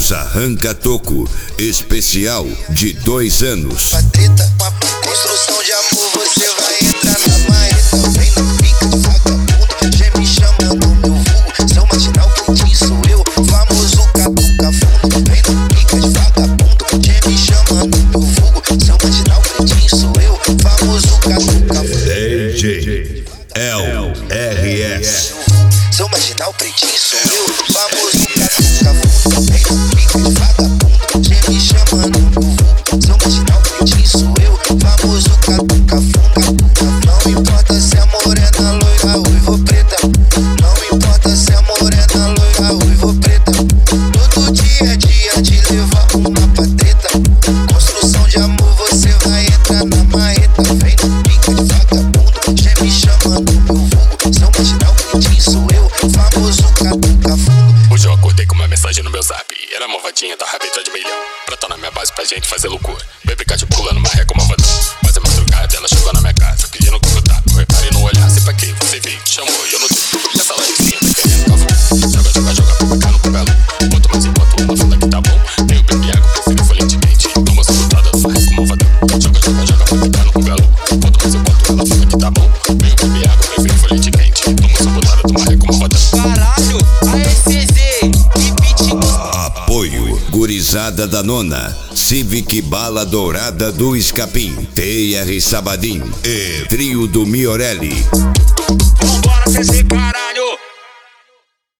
Os Arranca-Toco, especial de 2 anos. Treta, uma construção de amor, você vai entrar na marreta. Vem na pica de vagabundo, já me chamando meu vulgo. Seu marginal, quem sou eu, famoso catuca fundo. Vem na pica de vagabundo, já me chamando meu vulgo. Seu marginal, quem sou eu, famoso catuca fundo. DJ LRS. Seu marginal, pretinho sou eu, famoso catuca fundo. Vem na pica de vagabundo, já me chamando meu vulgo. Seu marginal, pretinho sou eu, famoso catuca fundo. Não importa se é morena, loira, ruiva ou preta. Não importa se é morena, loira, ruiva ou preta. Todo dia é dia de levar uma pra treta. Construção de amor, você vai entrar na marreta. Vem na pica de vagabundo, já me chamando meu vulgo. Seu marginal, pretinho sou eu, famoso catuca fundo. Hoje eu acordei com uma mensagem no meu zap. Era a malvadinha da rabeta de milhão, pra tá na minha base pra gente fazer loucura. Vai brincar de pula numa ré com malvadão. Mas a madrugada ela chegou na minha casa, pedindo contato. Eu reparei no olhar, sei pra quem você veio. Chamou e eu não dei. Essa livezinha tá querendo cavalo. Joga, joga, joga pra cá no cubelo. Quanto mais enquanto uma fala que tá bom. Nem o bebi água, prefiro folhete quente. Toma essa botada do farré com malvadão. Joga, joga, joga pra cá no cubelo. Quanto mais enquanto ela fala que tá bom. Nem o bebi água, prefiro folhete quente. Toma essa botada do farré com malvadão. Caralho, ASZ, que beat. Apoio Gurizada da Nona, Civic Bala Dourada do Escapim, TR Sabadim e Trio do Miorelli. Vambora, CC, caralho.